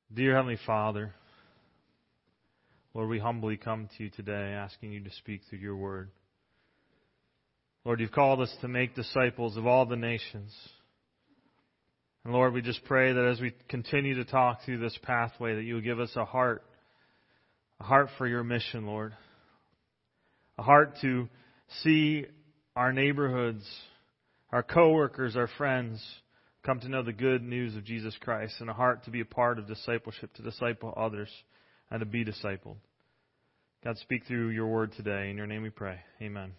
Dear Heavenly Father, Lord, we humbly come to you today asking you to speak through your word. Lord, you've called us to make disciples of all the nations. And Lord, we just pray that as we continue to talk through this pathway, that you will give us a heart for your mission, Lord. A heart to see our neighborhoods, our coworkers, our friends come to know the good news of Jesus Christ, and a heart to be a part of discipleship, to disciple others, and to be discipled. God, speak through your word today. In your name we pray. Amen.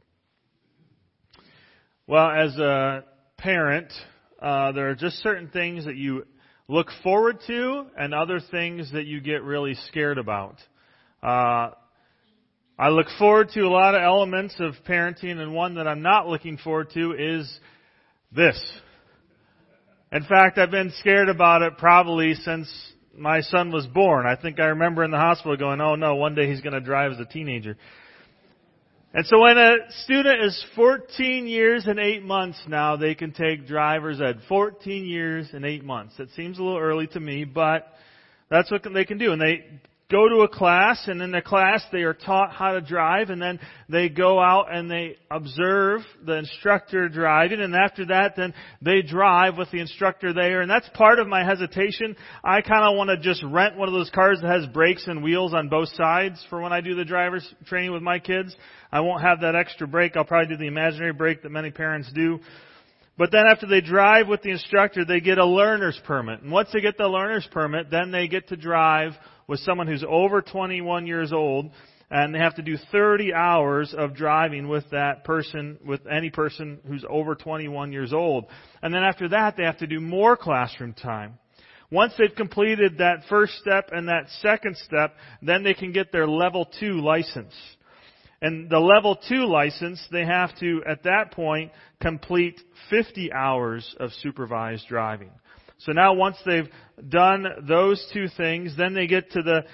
Well, as a parent, there are just certain things that you look forward to and other things that you get really scared about. I look forward to a lot of elements of parenting, and one that I'm not looking forward to is this. In fact, I've been scared about it probably since my son was born. I think I remember in the hospital going, oh no, one day he's going to drive as a teenager. And so when a student is 14 years and 8 months now, they can take driver's ed. 14 years and 8 months. That seems a little early to me, but that's what they can do. And they go to a class, and in the class they are taught how to drive, and then they go out and they observe the instructor driving, and after that then they drive with the instructor there. And that's part of my hesitation. I kind of want to just rent one of those cars that has brakes and wheels on both sides for when I do the driver's training with my kids. I won't have that extra brake. I'll probably do the imaginary brake that many parents do. But then after they drive with the instructor, they get a learner's permit. And once they get the learner's permit, then they get to drive with someone who's over 21 years old, and they have to do 30 hours of driving with that person, with any person who's over 21 years old. And then after that, they have to do more classroom time. Once they've completed that first step and that second step, then they can get their level 2 license. And the level 2 license, they have to, at that point, complete 50 hours of supervised driving. So now once they've done those two things, then they get to that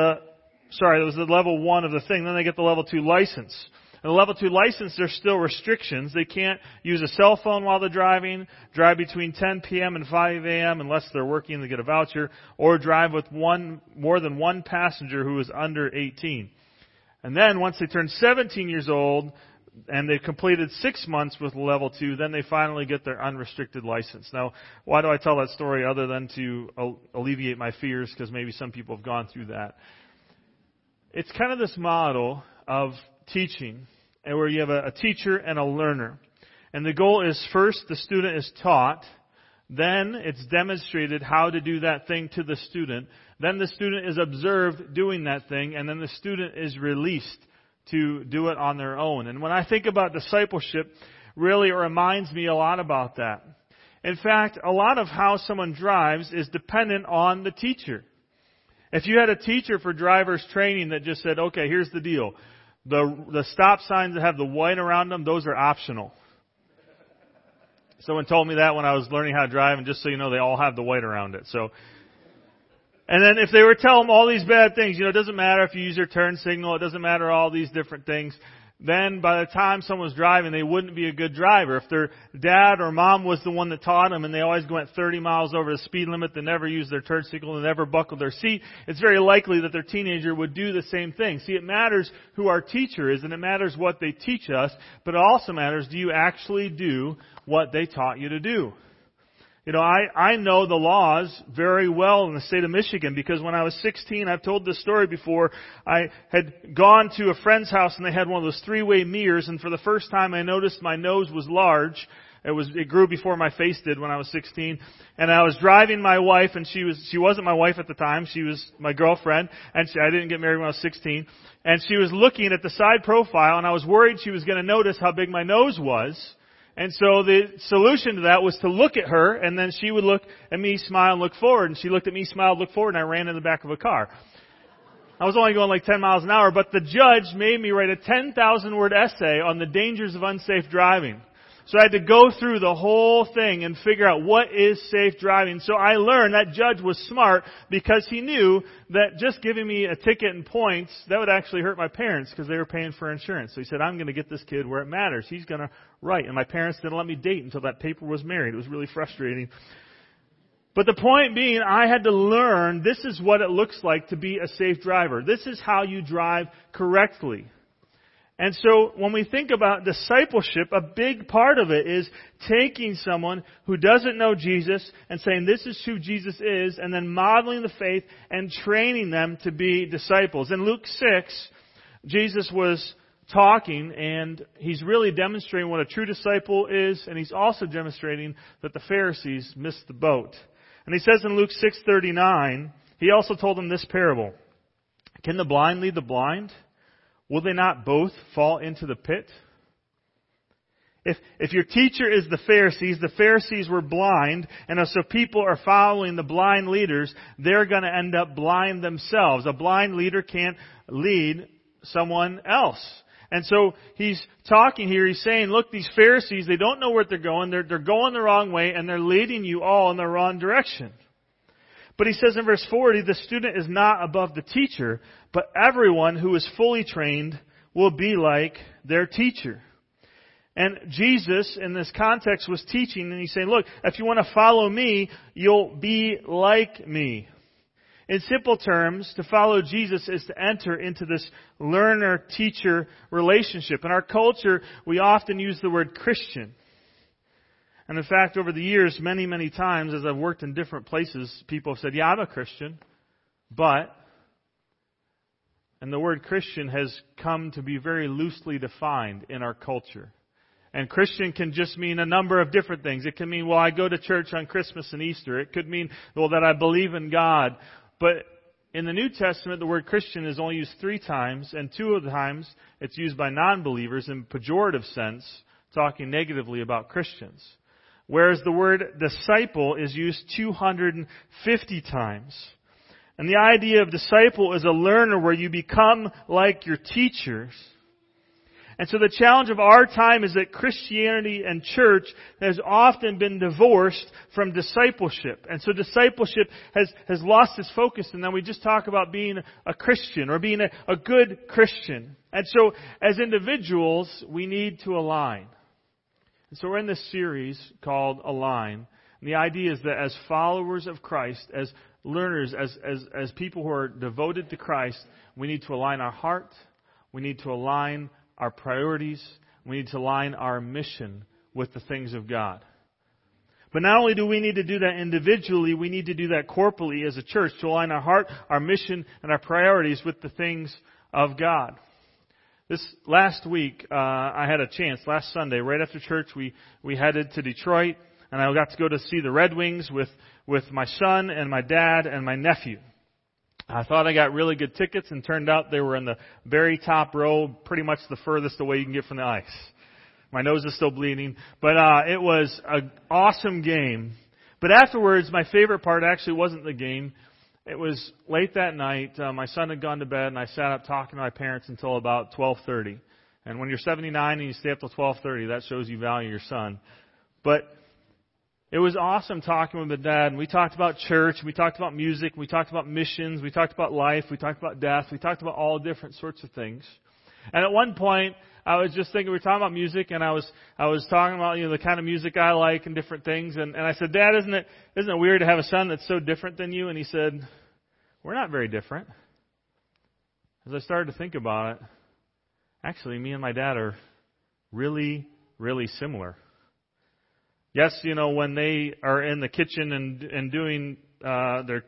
was the level 1 of the thing, then they get the level 2 license. And the level 2 license, there's still restrictions. They can't use a cell phone while they're driving, drive between 10 p.m. and 5 a.m. unless they're working to get a voucher, or drive with more than one passenger who is under 18. And then once they turn 17 years old, and they've completed 6 months with level 2, then they finally get their unrestricted license. Now, why do I tell that story other than to alleviate my fears? Because maybe some people have gone through that. It's kind of this model of teaching, and where you have a teacher and a learner. And the goal is first the student is taught, then it's demonstrated how to do that thing to the student, then the student is observed doing that thing, and then the student is released to do it on their own. And when I think about discipleship, really it reminds me a lot about that. In fact, a lot of how someone drives is dependent on the teacher. If you had a teacher for driver's training that just said, okay, here's the deal. The stop signs that have the white around them, those are optional. Someone told me that when I was learning how to drive, and just so you know, they all have the white around it. And then if they were to tell them all these bad things, it doesn't matter if you use your turn signal, it doesn't matter all these different things, then by the time someone's driving, they wouldn't be a good driver. If their dad or mom was the one that taught them and they always went 30 miles over the speed limit, they never used their turn signal, they never buckled their seat, it's very likely that their teenager would do the same thing. See, it matters who our teacher is, and it matters what they teach us, but it also matters, do you actually do what they taught you to do? I know the laws very well in the state of Michigan, because when I was 16, I've told this story before, I had gone to a friend's house and they had one of those 3-way mirrors, and for the first time I noticed my nose was large. It grew before my face did when I was 16. And I was driving my wife, and she wasn't my wife at the time, she was my girlfriend, and I didn't get married when I was 16. And she was looking at the side profile, and I was worried she was going to notice how big my nose was. And so the solution to that was to look at her, and then she would look at me, smile, and look forward. And she looked at me, smiled, looked forward, and I ran in the back of a car. I was only going like 10 miles an hour, but the judge made me write a 10,000-word essay on the dangers of unsafe driving. So I had to go through the whole thing and figure out what is safe driving. So I learned that judge was smart because he knew that just giving me a ticket and points, that would actually hurt my parents because they were paying for insurance. So he said, I'm going to get this kid where it matters. He's going to write. And my parents didn't let me date until that paper was married. It was really frustrating. But the point being, I had to learn this is what it looks like to be a safe driver. This is how you drive correctly. And so when we think about discipleship, a big part of it is taking someone who doesn't know Jesus and saying this is who Jesus is, and then modeling the faith and training them to be disciples. In Luke 6, Jesus was talking, and he's really demonstrating what a true disciple is, and he's also demonstrating that the Pharisees missed the boat. And he says in Luke 6:39, he also told them this parable. Can the blind lead the blind? Will they not both fall into the pit? If your teacher is the Pharisees were blind, and so people are following the blind leaders, they're going to end up blind themselves. A blind leader can't lead someone else. And so he's talking here, he's saying, look, these Pharisees, they don't know where they're going, they're going the wrong way, and they're leading you all in the wrong direction. But he says in verse 40, the student is not above the teacher, but everyone who is fully trained will be like their teacher. And Jesus, in this context, was teaching, and he's saying, look, if you want to follow me, you'll be like me. In simple terms, to follow Jesus is to enter into this learner-teacher relationship. In our culture, we often use the word Christian. And in fact, over the years, many, many times, as I've worked in different places, people have said, yeah, I'm a Christian, but, and the word Christian has come to be very loosely defined in our culture. And Christian can just mean a number of different things. It can mean, well, I go to church on Christmas and Easter. It could mean, well, that I believe in God. But in the New Testament, the word Christian is only used 3 times, and 2 of the times it's used by non-believers in pejorative sense, talking negatively about Christians. Whereas the word disciple is used 250 times. And the idea of disciple is a learner where you become like your teachers. And so the challenge of our time is that Christianity and church has often been divorced from discipleship. And so discipleship has lost its focus, and then we just talk about being a Christian or being a good Christian. And so as individuals, we need to align. And so we're in this series called Align. And the idea is that as followers of Christ, as learners, as people who are devoted to Christ, we need to align our heart. We need to align our priorities. We need to align our mission with the things of God. But not only do we need to do that individually, we need to do that corporately as a church to align our heart, our mission, and our priorities with the things of God. This last week, I had a chance. Last Sunday, right after church, we headed to Detroit, and I got to go to see the Red Wings with my son and my dad and my nephew. I thought I got really good tickets, and turned out they were in the very top row, pretty much the furthest away you can get from the ice. My nose is still bleeding, but it was an awesome game. But afterwards, my favorite part actually wasn't the game. It was late that night. My son had gone to bed, and I sat up talking to my parents until about 12:30. And when you're 79 and you stay up till 12:30, that shows you value your son. But it was awesome talking with my dad. And we talked about church. We talked about music. We talked about missions. We talked about life. We talked about death. We talked about all different sorts of things. And at one point, I was just thinking, we were talking about music, and I was talking about, the kind of music I like and different things. And I said, Dad, isn't it weird to have a son that's so different than you? And he said, we're not very different. As I started to think about it, actually, me and my dad are really, really similar. Yes, when they are in the kitchen and doing their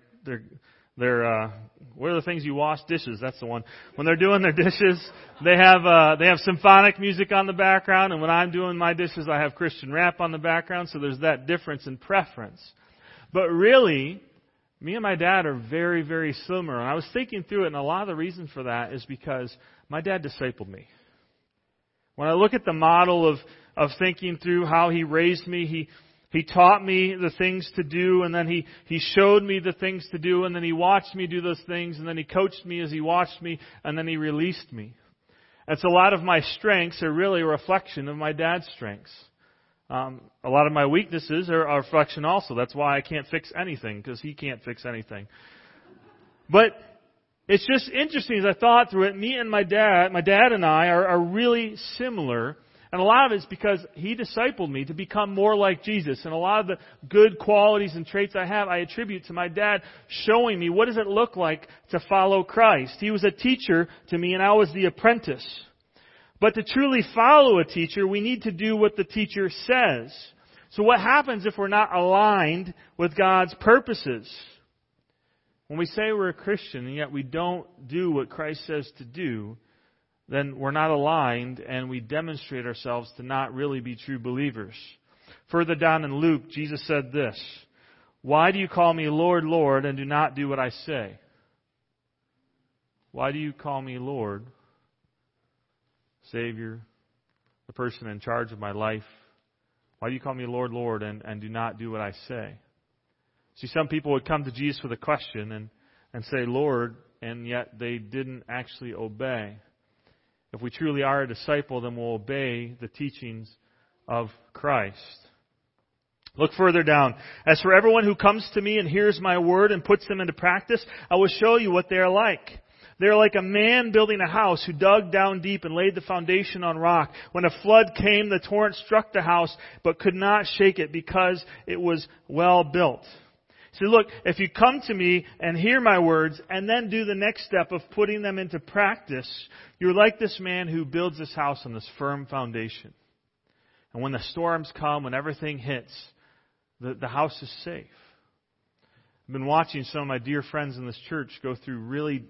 what are the things you wash? Dishes, that's the one. When they're doing their dishes, they have symphonic music on the background, and when I'm doing my dishes, I have Christian rap on the background, so there's that difference in preference. But really, me and my dad are very, very similar. And I was thinking through it, and a lot of the reason for that is because my dad discipled me. When I look at the model of thinking through how he raised me, he taught me the things to do, and then he showed me the things to do, and then he watched me do those things, and then he coached me as he watched me, and then he released me. And so a lot of my strengths are really a reflection of my dad's strengths. A lot of my weaknesses are a reflection also. That's why I can't fix anything, because he can't fix anything. But it's just interesting as I thought through it, me and my dad and I are really similar. And a lot of it is because He discipled me to become more like Jesus. And a lot of the good qualities and traits I have, I attribute to my dad showing me what does it look like to follow Christ. He was a teacher to me and I was the apprentice. But to truly follow a teacher, we need to do what the teacher says. So what happens if we're not aligned with God's purposes? When we say we're a Christian and yet we don't do what Christ says to do, then we're not aligned and we demonstrate ourselves to not really be true believers. Further down in Luke, Jesus said this, "Why do you call me Lord, Lord, and do not do what I say?" Why do you call me Lord, Savior, the person in charge of my life? Why do you call me Lord, Lord, and do not do what I say? See, some people would come to Jesus with a question and say, Lord, and yet they didn't actually obey. If we truly are a disciple, then we'll obey the teachings of Christ. Look further down. "As for everyone who comes to me and hears my word and puts them into practice, I will show you what they are like. They are like a man building a house who dug down deep and laid the foundation on rock. When a flood came, the torrent struck the house, but could not shake it because it was well built." So look, if you come to me and hear my words and then do the next step of putting them into practice, you're like this man who builds this house on this firm foundation. And when the storms come, when everything hits, the house is safe. I've been watching some of my dear friends in this church go through really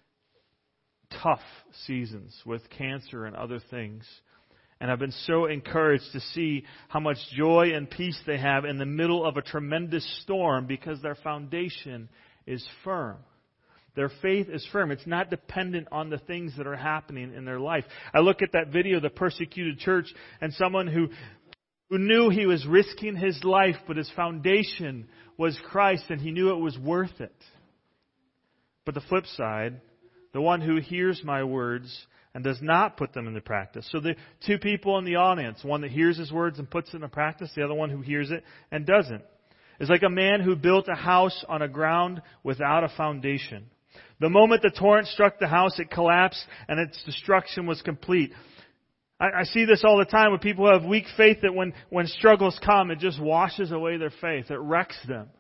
tough seasons with cancer and other things. And I've been so encouraged to see how much joy and peace they have in the middle of a tremendous storm because their foundation is firm. Their faith is firm. It's not dependent on the things that are happening in their life. I look at that video of the persecuted church and someone who knew he was risking his life, but his foundation was Christ and he knew it was worth it. But the flip side, the one who hears my words and does not put them into practice. So the two people in the audience, one that hears his words and puts it into practice, the other one who hears it and doesn't, is like a man who built a house on a ground without a foundation. The moment the torrent struck the house, it collapsed and its destruction was complete. I see this all the time with people who have weak faith that when struggles come, it just washes away their faith. It wrecks them.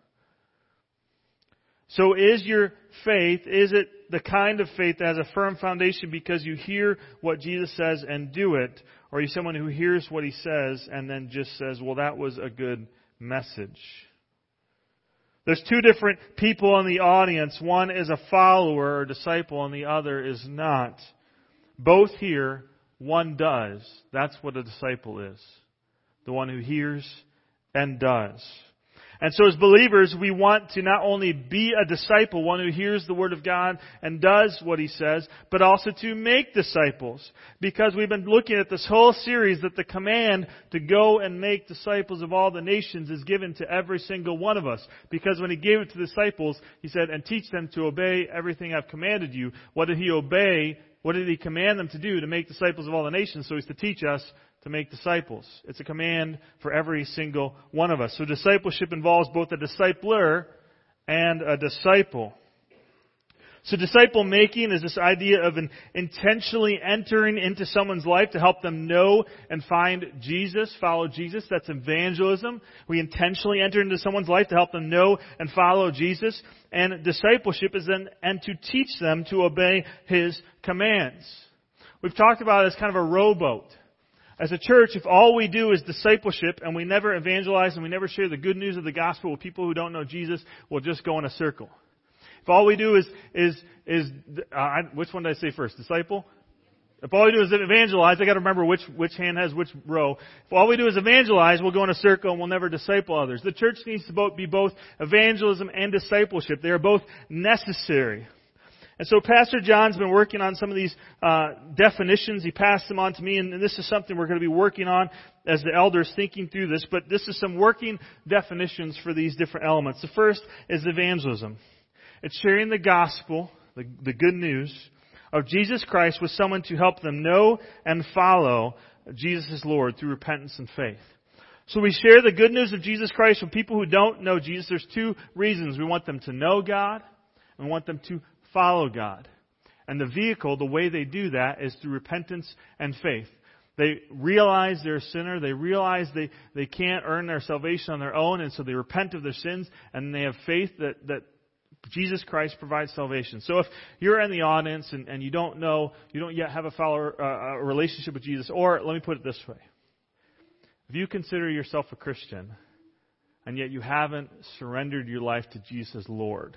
So is your faith, is it the kind of faith that has a firm foundation because you hear what Jesus says and do it? Or are you someone who hears what He says and then just says, well, that was a good message? There's two different people in the audience. One is a follower or disciple and the other is not. Both hear, one does. That's what a disciple is. The one who hears and does. And so as believers, we want to not only be a disciple, one who hears the Word of God and does what He says, but also to make disciples. Because we've been looking at this whole series that the command to go and make disciples of all the nations is given to every single one of us. Because when He gave it to the disciples, He said, and teach them to obey everything I've commanded you. What did He obey? What did He command them to do? To make disciples of all the nations. So He's to teach us to make disciples. It's a command for every single one of us. So discipleship involves both a discipler and a disciple. So disciple making is this idea of intentionally entering into someone's life to help them know and find Jesus, follow Jesus. That's evangelism. We intentionally enter into someone's life to help them know and follow Jesus. And discipleship is then and to teach them to obey His commands. We've talked about it as kind of a rowboat. As a church, if all we do is discipleship and we never evangelize and we never share the good news of the gospel with people who don't know Jesus, we'll just go in a circle. If all we do is which one did I say first? Disciple? If all we do is evangelize, I got to remember which hand has which row. If all we do is evangelize, we'll go in a circle and we'll never disciple others. The church needs to be both evangelism and discipleship. They are both necessary. And so Pastor John's been working on some of these definitions. He passed them on to me, and this is something we're going to be working on as the elders thinking through this. But this is some working definitions for these different elements. The first is evangelism. It's sharing the gospel, the good news of Jesus Christ with someone to help them know and follow Jesus as Lord through repentance and faith. So we share the good news of Jesus Christ with people who don't know Jesus. There's two reasons. We want them to know God, and we want them to follow God. And the vehicle, the way they do that, is through repentance and faith. They realize they're a sinner. They realize they can't earn their salvation on their own, and so they repent of their sins, and they have faith that Jesus Christ provides salvation. So if you're in the audience and you don't yet have a relationship with Jesus, or let me put it this way. If you consider yourself a Christian, and yet you haven't surrendered your life to Jesus as Lord,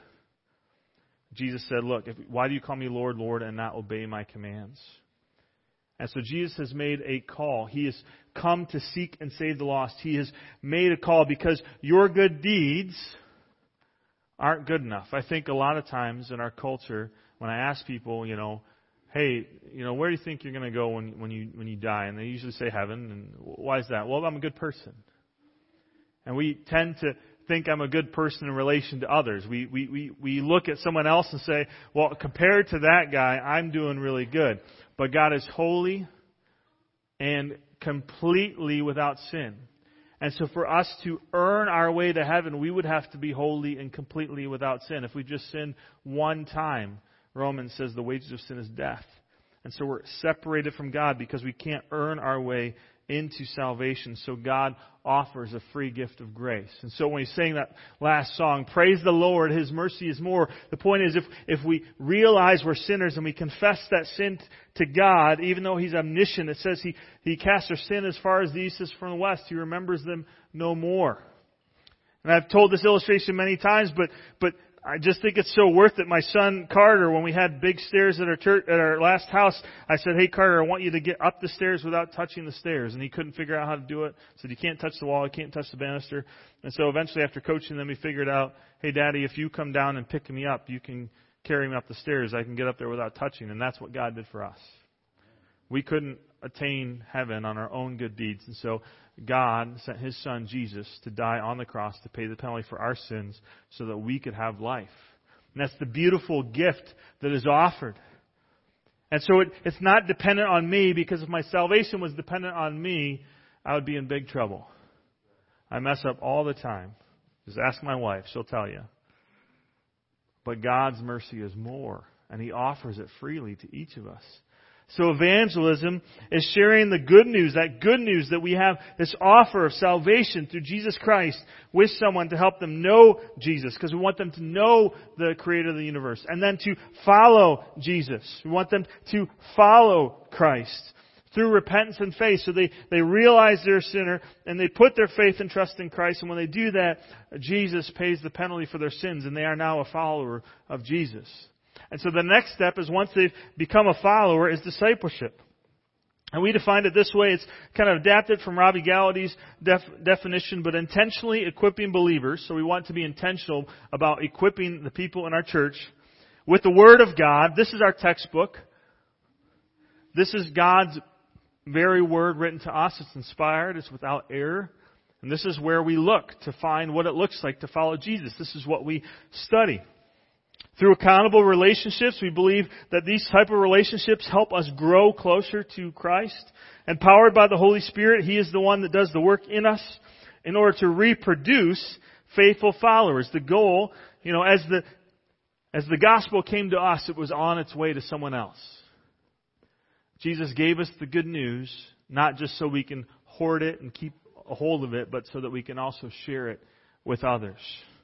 Jesus said, look, why do you call me Lord, Lord, and not obey my commands? And so Jesus has made a call. He has come to seek and save the lost. He has made a call because your good deeds aren't good enough. I think a lot of times in our culture, when I ask people, hey, where do you think you're going to go when you die? And they usually say heaven. And why is that? Well, I'm a good person. And we tend to think I'm a good person in relation to others. We look at someone else and say, well, compared to that guy, I'm doing really good. But God is holy and completely without sin. And so for us to earn our way to heaven, we would have to be holy and completely without sin. If we just sin one time, Romans says the wages of sin is death. And so we're separated from God because we can't earn our way into salvation. So God offers a free gift of grace. And so when he's saying that last song, praise the Lord, His mercy is more. The point is if we realize we're sinners and we confess that sin to God, even though He's omniscient, it says He casts our sin as far as the east is from the west. He remembers them no more. And I've told this illustration many times, but I just think it's so worth it. My son Carter, when we had big stairs at our church, at our last house, I said, hey Carter, I want you to get up the stairs without touching the stairs. And he couldn't figure out how to do it. I said, you can't touch the wall, you can't touch the banister. And so eventually after coaching them, he figured out, hey Daddy, if you come down and pick me up, you can carry me up the stairs. I can get up there without touching. And that's what God did for us. We couldn't attain heaven on our own good deeds. And so God sent His Son, Jesus, to die on the cross to pay the penalty for our sins so that we could have life. And that's the beautiful gift that is offered. And so it's not dependent on me, because if my salvation was dependent on me, I would be in big trouble. I mess up all the time. Just ask my wife, she'll tell you. But God's mercy is more, and He offers it freely to each of us. So evangelism is sharing the good news that we have this offer of salvation through Jesus Christ with someone to help them know Jesus, because we want them to know the Creator of the universe, and then to follow Jesus. We want them to follow Christ through repentance and faith. So they realize they're a sinner and they put their faith and trust in Christ. And when they do that, Jesus pays the penalty for their sins, and they are now a follower of Jesus. And so the next step is, once they've become a follower, is discipleship. And we defined it this way. It's kind of adapted from Robbie Gallaty's definition, but intentionally equipping believers. So we want to be intentional about equipping the people in our church with the Word of God. This is our textbook. This is God's very Word written to us. It's inspired. It's without error. And this is where we look to find what it looks like to follow Jesus. This is what we study. Through accountable relationships, we believe that these type of relationships help us grow closer to Christ. Empowered by the Holy Spirit, He is the one that does the work in us in order to reproduce faithful followers. The goal, as the gospel came to us, it was on its way to someone else. Jesus gave us the good news, not just so we can hoard it and keep a hold of it, but so that we can also share it with others.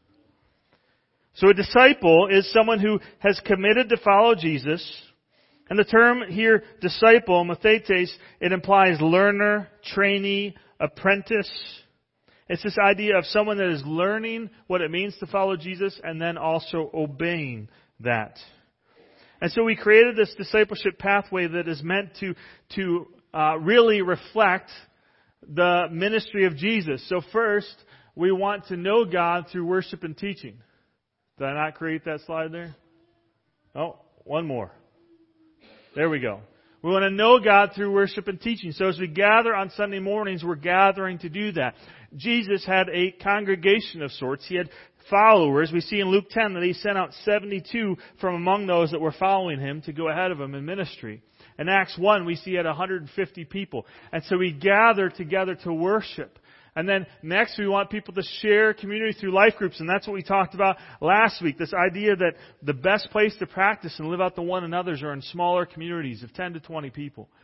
So a disciple is someone who has committed to follow Jesus. And the term here, disciple, mathetes, it implies learner, trainee, apprentice. It's this idea of someone that is learning what it means to follow Jesus and then also obeying that. And so we created this discipleship pathway that is meant to really reflect the ministry of Jesus. So first, we want to know God through worship and teaching. Did I not create that slide there? Oh, one more. There we go. We want to know God through worship and teaching. So as we gather on Sunday mornings, we're gathering to do that. Jesus had a congregation of sorts. He had followers. We see in Luke 10 that He sent out 72 from among those that were following Him to go ahead of Him in ministry. In Acts 1, we see He had 150 people. And so we gather together to worship. And then next we want people to share community through life groups. And that's what we talked about last week. This idea that the best place to practice and live out the one another's are in smaller communities of 10 to 20 people.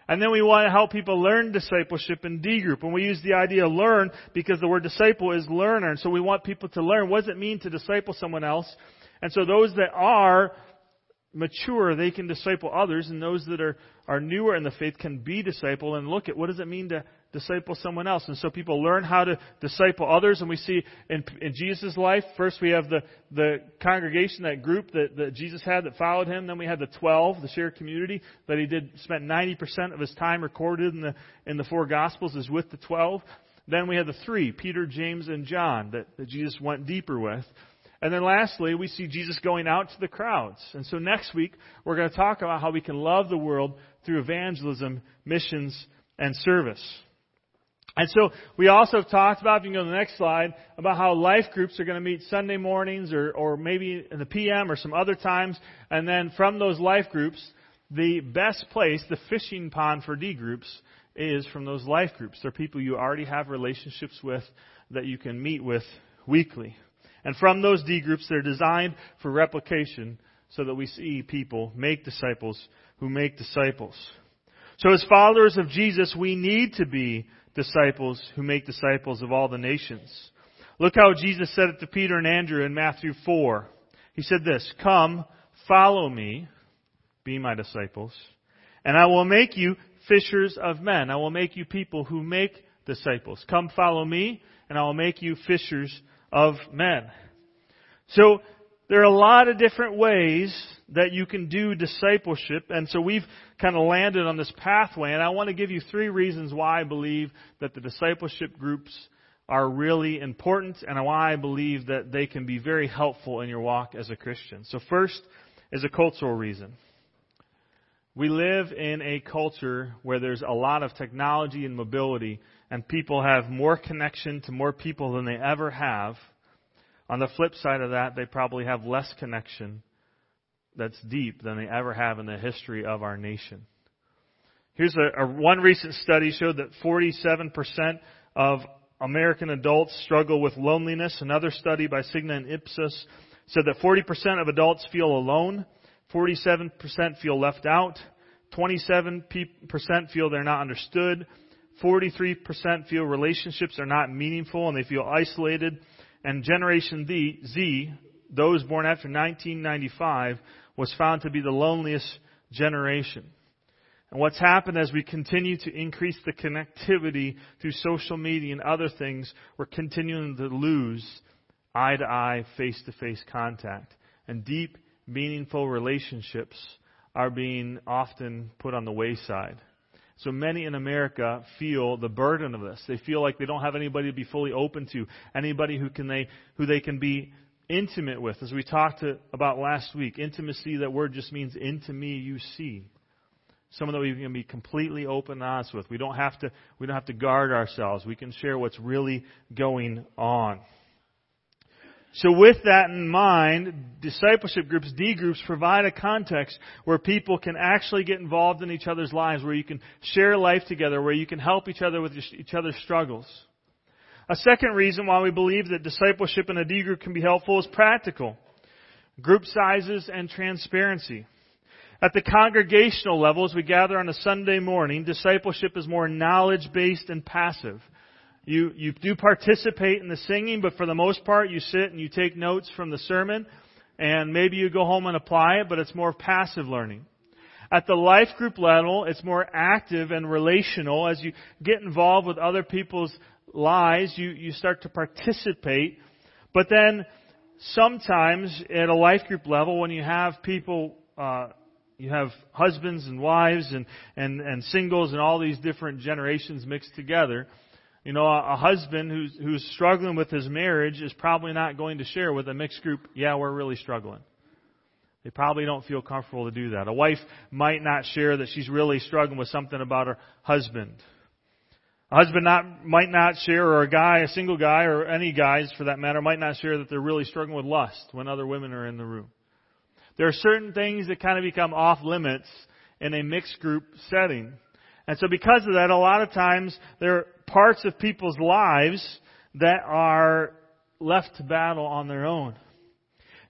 And then we want to help people learn discipleship in D group. And we use the idea of learn because the word disciple is learner. And so we want people to learn. What does it mean to disciple someone else? And so those that are mature, they can disciple others. And those that are newer in the faith can be discipled and look at what does it mean to disciple someone else. And so people learn how to disciple others. And we see in Jesus' life, first we have the congregation, that group that Jesus had that followed him. Then we had the 12, the shared community that he spent 90% of his time recorded in the 4 Gospels is with the 12. Then we had the 3, Peter, James, and John, that Jesus went deeper with. And then lastly, we see Jesus going out to the crowds. And so next week, we're going to talk about how we can love the world through evangelism, missions, and service. And so we also have talked about, if you can go to the next slide, about how life groups are going to meet Sunday mornings or maybe in the PM or some other times. And then from those life groups, the best place, the fishing pond for D groups, is from those life groups. They're people you already have relationships with that you can meet with weekly. And from those D groups, they're designed for replication so that we see people make disciples who make disciples. So as followers of Jesus, we need to be disciples who make disciples of all the nations. Look how Jesus said it to Peter and Andrew in Matthew 4. He said this, "Come, follow me, be my disciples, and I will make you fishers of men." I will make you people who make disciples. Come, follow me, and I will make you fishers of men. So there are a lot of different ways that you can do discipleship. And so we've kind of landed on this pathway. And I want to give you 3 reasons why I believe that the discipleship groups are really important and why I believe that they can be very helpful in your walk as a Christian. So first is a cultural reason. We live in a culture where there's a lot of technology and mobility, and people have more connection to more people than they ever have. On the flip side of that, they probably have less connection that's deep than they ever have in the history of our nation. Here's one recent study showed that 47% of American adults struggle with loneliness. Another study by Cigna and Ipsos said that 40% of adults feel alone, 47% feel left out, 27% feel they're not understood, 43% feel relationships are not meaningful and they feel isolated. And Generation Z, those born after 1995, was found to be the loneliest generation. And what's happened as we continue to increase the connectivity through social media and other things, we're continuing to lose eye-to-eye, face-to-face contact. And deep, meaningful relationships are being often put on the wayside. So many in America feel the burden of this. They feel like they don't have anybody to be fully open to, anybody who they can be intimate with. As we talked about last week, intimacy, that word just means into me you see. Someone that we can be completely open and honest with. We don't have to guard ourselves. We can share what's really going on. So with that in mind, discipleship groups, D groups, provide a context where people can actually get involved in each other's lives, where you can share life together, where you can help each other with each other's struggles. A second reason why we believe that discipleship in a D group can be helpful is practical. Group sizes and transparency. At the congregational level, as we gather on a Sunday morning, discipleship is more knowledge-based and passive. You do participate in the singing, but for the most part, you sit and you take notes from the sermon, and maybe you go home and apply it, but it's more passive learning. At the life group level, it's more active and relational. As you get involved with other people's lives, you start to participate. But then sometimes at a life group level, when you have people, you have husbands and wives and singles and all these different generations mixed together. You know, a husband who's struggling with his marriage is probably not going to share with a mixed group, yeah, we're really struggling. They probably don't feel comfortable to do that. A wife might not share that she's really struggling with something about her husband. A husband might not share, or a single guy, or any guys for that matter, might not share that they're really struggling with lust when other women are in the room. There are certain things that kind of become off limits in a mixed group setting. And so because of that, a lot of times there are parts of people's lives that are left to battle on their own.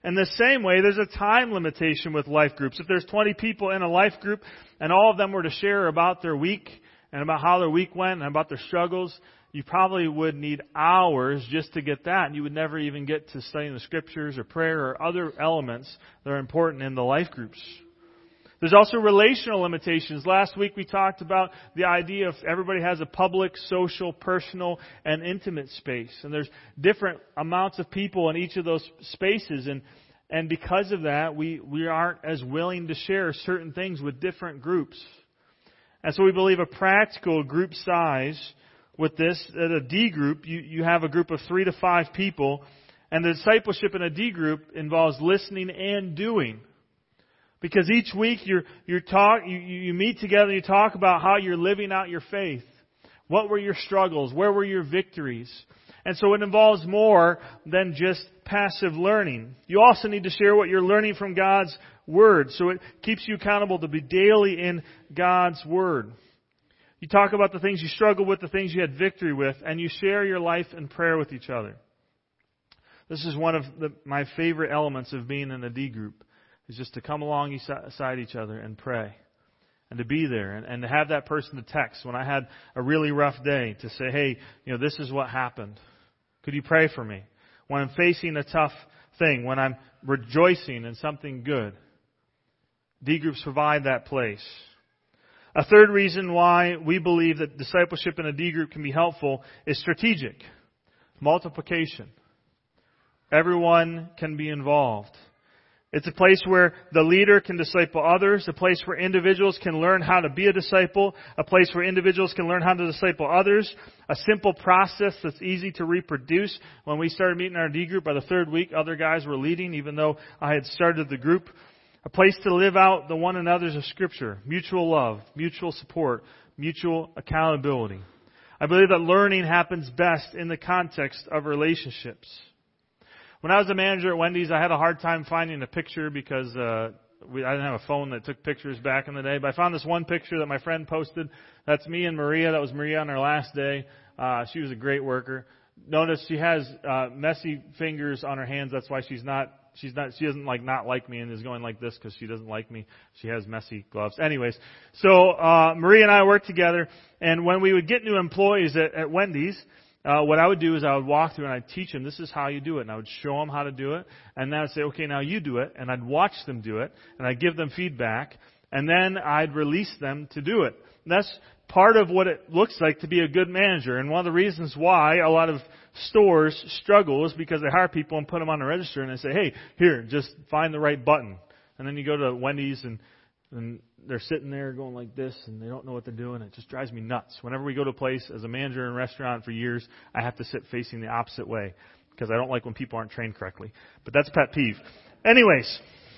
In the same way, there's a time limitation with life groups. If there's 20 people in a life group and all of them were to share about their week and about how their week went and about their struggles, you probably would need hours just to get that, and you would never even get to studying the Scriptures or prayer or other elements that are important in the life groups. There's also relational limitations. Last week we talked about the idea of everybody has a public, social, personal, and intimate space. And there's different amounts of people in each of those spaces. And because of that, we aren't as willing to share certain things with different groups. And so we believe a practical group size with this, at a D group, you have a group of 3 to 5 people. And the discipleship in a D group involves listening and doing. Because each week you meet together and you talk about how you're living out your faith. What were your struggles? Where were your victories? And so it involves more than just passive learning. You also need to share what you're learning from God's Word. So it keeps you accountable to be daily in God's Word. You talk about the things you struggle with, the things you had victory with, and you share your life in prayer with each other. This is one of my favorite elements of being in a D group. Is just to come alongside each other and pray. And to be there. And to have that person to text when I had a really rough day. To say, hey, this is what happened. Could you pray for me? When I'm facing a tough thing. When I'm rejoicing in something good. D groups provide that place. A third reason why we believe that discipleship in a D group can be helpful is strategic. Multiplication. Everyone can be involved. It's a place where the leader can disciple others, a place where individuals can learn how to be a disciple, a place where individuals can learn how to disciple others, a simple process that's easy to reproduce. When we started meeting our D group, by the third week, other guys were leading, even though I had started the group. A place to live out the one another's of Scripture, mutual love, mutual support, mutual accountability. I believe that learning happens best in the context of relationships. When I was a manager at Wendy's, I had a hard time finding a picture because I didn't have a phone that took pictures back in the day. But I found this one picture that my friend posted. That's me and Maria. That was Maria on her last day. She was a great worker. Notice she has messy fingers on her hands. That's why she doesn't not like me and is going like this because she doesn't like me. She has messy gloves. Anyways, so Maria and I worked together, and when we would get new employees at Wendy's, what I would do is I would walk through and I'd teach them, this is how you do it. And I would show them how to do it. And then I'd say, okay, now you do it. And I'd watch them do it. And I'd give them feedback. And then I'd release them to do it. And that's part of what it looks like to be a good manager. And one of the reasons why a lot of stores struggle is because they hire people and put them on the register and they say, hey, here, just find the right button. And then you go to Wendy's and they're sitting there going like this, and they don't know what they're doing. It just drives me nuts. Whenever we go to a place, as a manager in a restaurant for years, I have to sit facing the opposite way because I don't like when people aren't trained correctly. But that's a pet peeve. Anyways,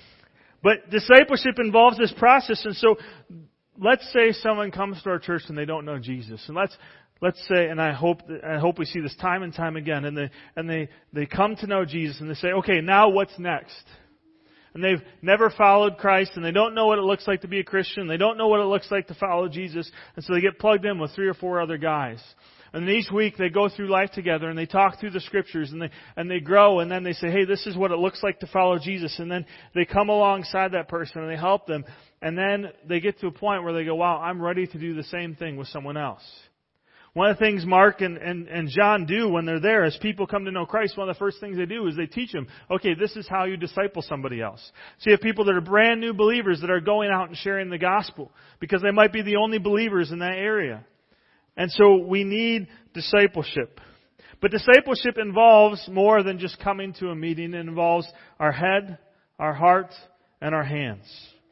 but discipleship involves this process, and so let's say someone comes to our church and they don't know Jesus, and let's say, and I hope we see this time and time again, and they come to know Jesus, and they say, okay, now what's next? And they've never followed Christ, and they don't know what it looks like to be a Christian. They don't know what it looks like to follow Jesus. And so they get plugged in with 3 or 4 other guys. And then each week they go through life together, and they talk through the Scriptures, and they grow, and then they say, hey, this is what it looks like to follow Jesus. And then they come alongside that person, and they help them. And then they get to a point where they go, wow, I'm ready to do the same thing with someone else. One of the things Mark and John do when they're there, as people come to know Christ, one of the first things they do is they teach them, okay, this is how you disciple somebody else. So you have people that are brand new believers that are going out and sharing the gospel because they might be the only believers in that area. And so we need discipleship. But discipleship involves more than just coming to a meeting. It involves our head, our heart, and our hands.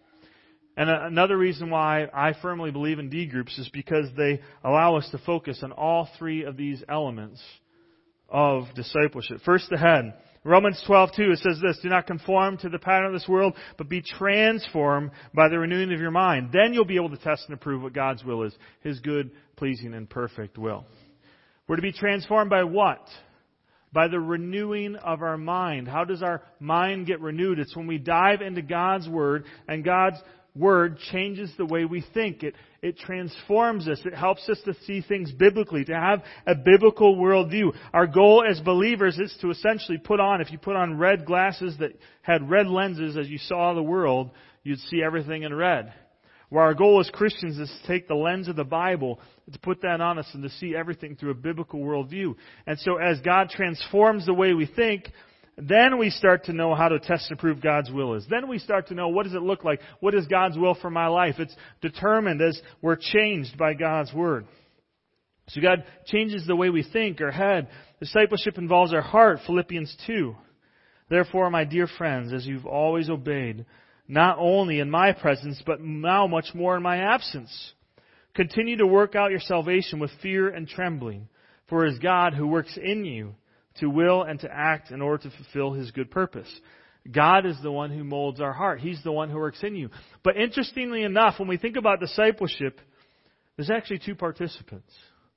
And another reason why I firmly believe in D groups is because they allow us to focus on all 3 of these elements of discipleship. First, the head. Romans 12:2, it says this, do not conform to the pattern of this world, but be transformed by the renewing of your mind. Then you'll be able to test and approve what God's will is, His good, pleasing, and perfect will. We're to be transformed by what? By the renewing of our mind. How does our mind get renewed? It's when we dive into God's Word and God's Word changes the way we think. It transforms us. It helps us to see things biblically, to have a biblical worldview. Our goal as believers is to essentially if you put on red glasses that had red lenses as you saw the world, you'd see everything in red. Where our goal as Christians is to take the lens of the Bible, to put that on us and to see everything through a biblical worldview. And so as God transforms the way we think, then we start to know how to test and prove God's will is. Then we start to know, what does it look like? What is God's will for my life? It's determined as we're changed by God's Word. So God changes the way we think, our head. Discipleship involves our heart, Philippians 2. Therefore, my dear friends, as you've always obeyed, not only in my presence, but now much more in my absence, continue to work out your salvation with fear and trembling. For it is God who works in you to will and to act in order to fulfill His good purpose. God is the one who molds our heart. He's the one who works in you. But interestingly enough, when we think about discipleship, there's actually two participants.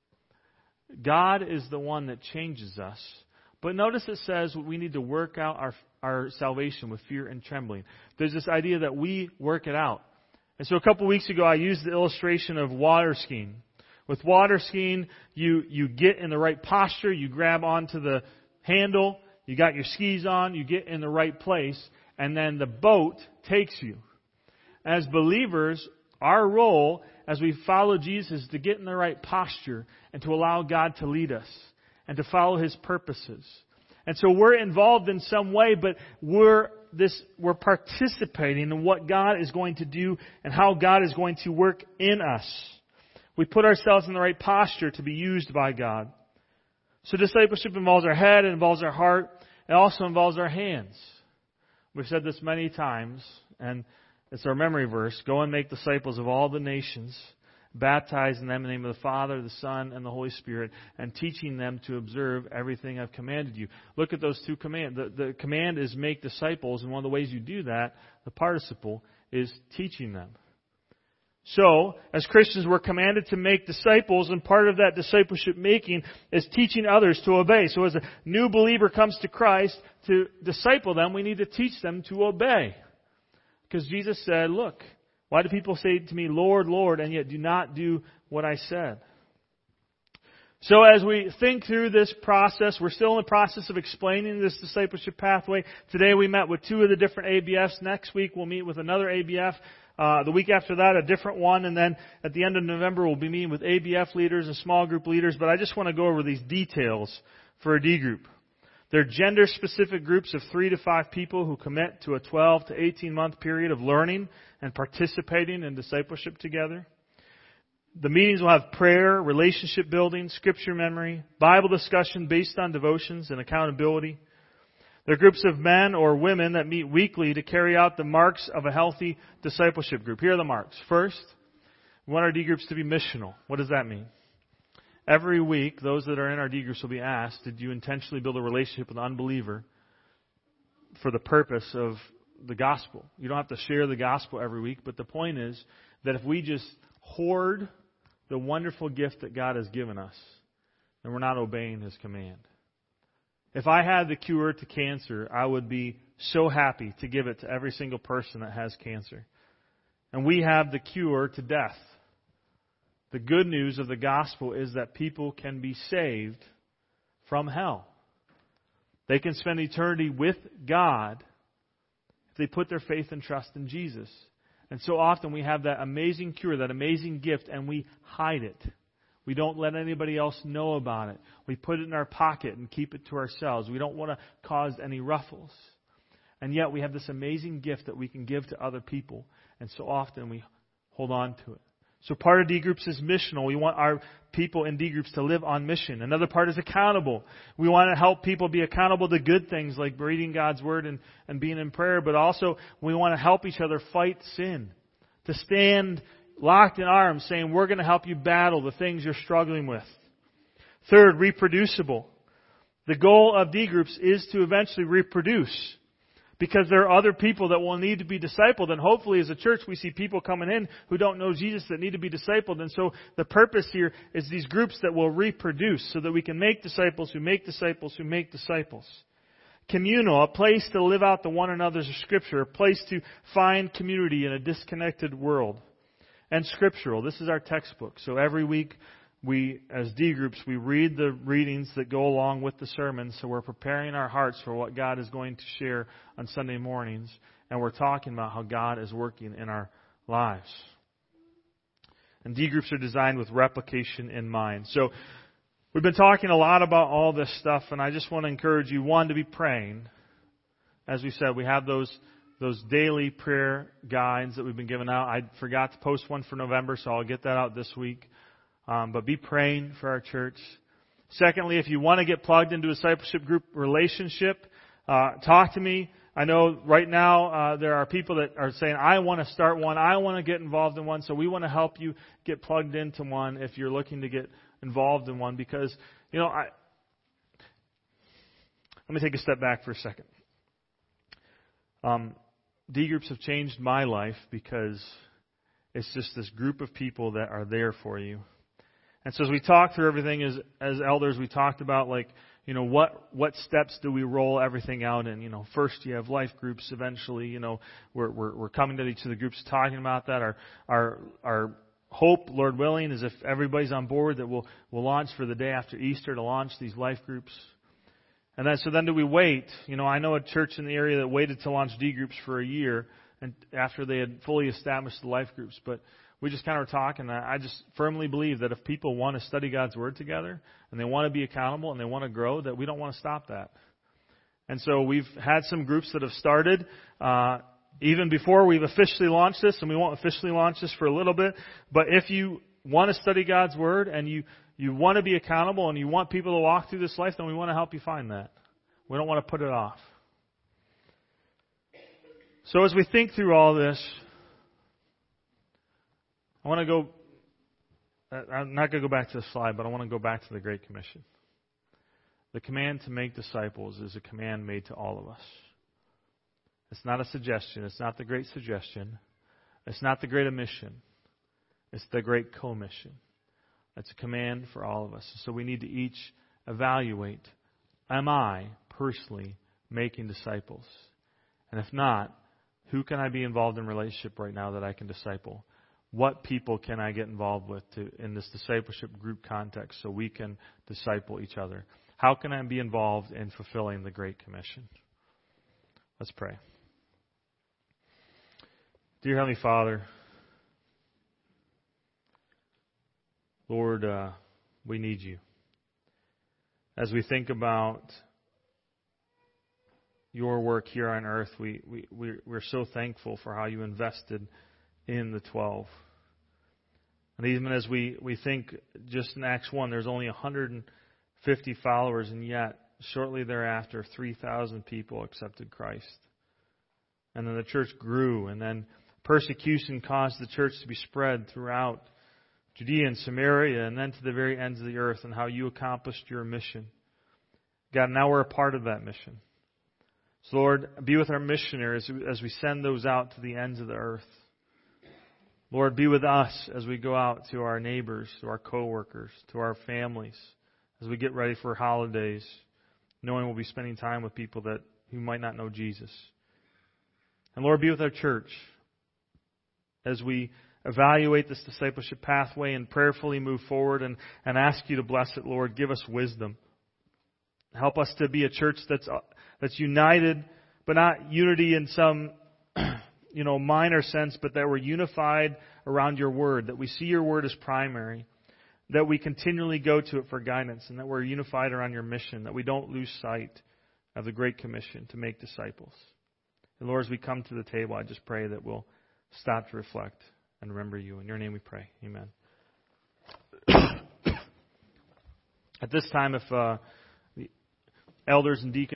God is the one that changes us. But notice it says we need to work out our salvation with fear and trembling. There's this idea that we work it out. And so a couple weeks ago, I used the illustration of water skiing. With water skiing, you get in the right posture, you grab onto the handle, you got your skis on, you get in the right place, and then the boat takes you. As believers, our role as we follow Jesus is to get in the right posture and to allow God to lead us and to follow His purposes. And so we're involved in some way, but we're participating in what God is going to do and how God is going to work in us. We put ourselves in the right posture to be used by God. So discipleship involves our head, it involves our heart, it also involves our hands. We've said this many times, and it's our memory verse. Go and make disciples of all the nations, baptizing them in the name of the Father, the Son, and the Holy Spirit, and teaching them to observe everything I've commanded you. Look at those two commands. The command is make disciples, and one of the ways you do that, the participle, is teaching them. So, as Christians, we're commanded to make disciples, and part of that discipleship making is teaching others to obey. So as a new believer comes to Christ, to disciple them, we need to teach them to obey. Because Jesus said, look, why do people say to me, Lord, Lord, and yet do not do what I said? So as we think through this process, we're still in the process of explaining this discipleship pathway. Today we met with 2 of the different ABFs. Next week we'll meet with another ABF. The week after that, a different one. And then at the end of November, we'll be meeting with ABF leaders and small group leaders. But I just want to go over these details for a D group. They're gender-specific groups of 3 to 5 people who commit to a 12 to 18-month period of learning and participating in discipleship together. The meetings will have prayer, relationship building, scripture memory, Bible discussion based on devotions and accountability. They're groups of men or women that meet weekly to carry out the marks of a healthy discipleship group. Here are the marks. First, we want our D groups to be missional. What does that mean? Every week, those that are in our D groups will be asked, did you intentionally build a relationship with an unbeliever for the purpose of the gospel? You don't have to share the gospel every week, but the point is that if we just hoard the wonderful gift that God has given us, then we're not obeying His command. If I had the cure to cancer, I would be so happy to give it to every single person that has cancer. And we have the cure to death. The good news of the gospel is that people can be saved from hell. They can spend eternity with God if they put their faith and trust in Jesus. And so often we have that amazing cure, that amazing gift, and we hide it. We don't let anybody else know about it. We put it in our pocket and keep it to ourselves. We don't want to cause any ruffles. And yet we have this amazing gift that we can give to other people. And so often we hold on to it. So part of D groups is missional. We want our people in D groups to live on mission. Another part is accountable. We want to help people be accountable to good things like reading God's Word and being in prayer. But also we want to help each other fight sin. To stand locked in arms saying, we're going to help you battle the things you're struggling with. Third, reproducible. The goal of D groups is to eventually reproduce, because there are other people that will need to be discipled, and hopefully as a church we see people coming in who don't know Jesus that need to be discipled. And so the purpose here is these groups that will reproduce so that we can make disciples who make disciples who make disciples. communal, a place to live out the one another's Scripture, a place to find community in a disconnected world. And scriptural. This is our textbook. So every week, we, as D groups, we read the readings that go along with the sermon. So we're preparing our hearts for what God is going to share on Sunday mornings. And we're talking about how God is working in our lives. And D groups are designed with replication in mind. So we've been talking a lot about all this stuff, and I just want to encourage you, one, to be praying. As we said, we have those daily prayer guides that we've been giving out. I forgot to post one for November, so I'll get that out this week. But be praying for our church. Secondly, if you want to get plugged into a discipleship group relationship, talk to me. I know right now there are people that are saying, I want to start one. I want to get involved in one. So we want to help you get plugged into one if you're looking to get involved in one. Because, let me take a step back for a second. D groups have changed my life because it's just this group of people that are there for you. And so as we talk through everything as elders, we talked about what steps do we roll everything out in? First you have life groups. Eventually, we're coming to each of the groups talking about that. Our hope, Lord willing, is if everybody's on board that we'll launch for the day after Easter to launch these life groups. And then do we wait? I know a church in the area that waited to launch D groups for a year and after they had fully established the life groups. But we just kind of were talking. I just firmly believe that if people want to study God's Word together and they want to be accountable and they want to grow, that we don't want to stop that. And so we've had some groups that have started even before we've officially launched this, and we won't officially launch this for a little bit. But if you want to study God's Word and you want to be accountable and you want people to walk through this life, then we want to help you find that. We don't want to put it off. So as we think through all this, I want to go, I'm not going to go back to the slide, but I want to go back to the Great Commission. The command to make disciples is a command made to all of us. It's not a suggestion. It's not the great suggestion. It's not the great omission. It's the great commission. It's a command for all of us. So we need to each evaluate, am I personally making disciples? And if not, who can I be involved in relationship right now that I can disciple? What people can I get involved with in this discipleship group context so we can disciple each other? How can I be involved in fulfilling the Great Commission? Let's pray. Dear Heavenly Father, Lord, we need you. As we think about your work here on earth, we're so thankful for how you invested in the 12. And even as we think just in Acts 1, there's only 150 followers, and yet shortly thereafter 3,000 people accepted Christ. And then the church grew, and then persecution caused the church to be spread throughout Judea and Samaria, and then to the very ends of the earth, and how you accomplished your mission. God, now we're a part of that mission. So Lord, be with our missionaries as we send those out to the ends of the earth. Lord, be with us as we go out to our neighbors, to our coworkers, to our families, as we get ready for holidays, knowing we'll be spending time with people who might not know Jesus. And Lord, be with our church as we evaluate this discipleship pathway and prayerfully move forward and ask you to bless it, Lord. Give us wisdom. Help us to be a church that's united, but not unity in some minor sense, but that we're unified around your word, that we see your word as primary, that we continually go to it for guidance, and that we're unified around your mission, that we don't lose sight of the Great Commission to make disciples. And Lord, as we come to the table, I just pray that we'll stop to reflect and remember you. In your name we pray. Amen. At this time, if the elders and deacons